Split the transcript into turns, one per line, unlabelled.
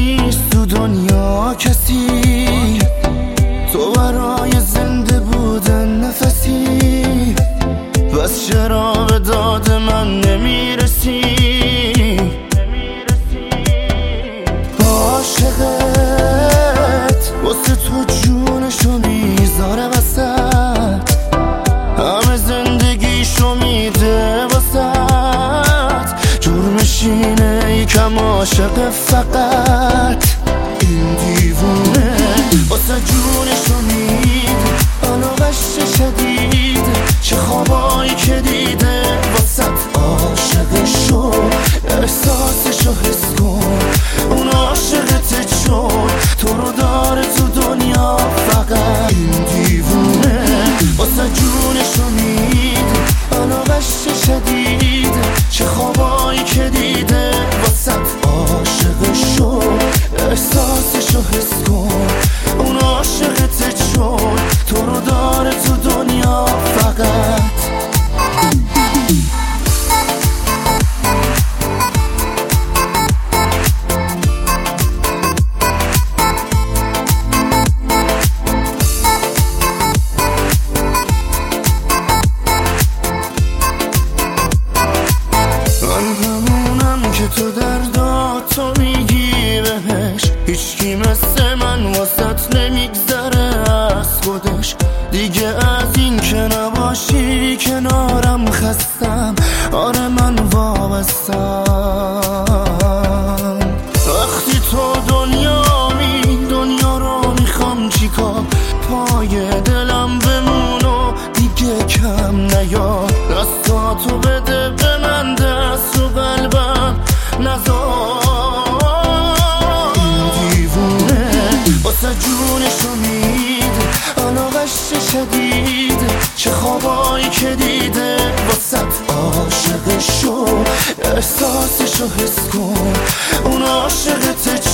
نیست تو دنیا کسی، تو برای زنده بودن نفسی، بس چرا به داد من نمیرسی؟ عاشقت واسه تو جونشو میذاره وسط، همه زندگیشو میده واسط، جرمش اینه یکم عاشق فقط. این دیوونه واسه جونشو میده، علاقش شدیده، چه خوابایی که دیده واسط، عاشقشو احساسشو حس کن، اون عاشقت چون تو رو داره تو دنیا فقط. این دیوونه واسه جونشو میده، علاقش شدیده، چه خوابایی که دیده واسط، عاشقشو احساسشو حس کن، اون عاشقت چون تو رو داره تو دنیا فقط. تو درداتو میگی بهش، هیچکی مثل من واسط نمیگذره از خودش، دیگه از این که نباشی کنارم خستم، آره من وابستم. وقتی تو دنیا رو میخوام چیکار، پای دلم بمون و دیگه کم نیا، دستاتو بده به من، دست و قلبم نزار. این دیوونه واسه جونشو میده، علاقش شدیده، چه خوابایی که دیده واسط، عاشقشو احساسشو حس کن، اون عاشقت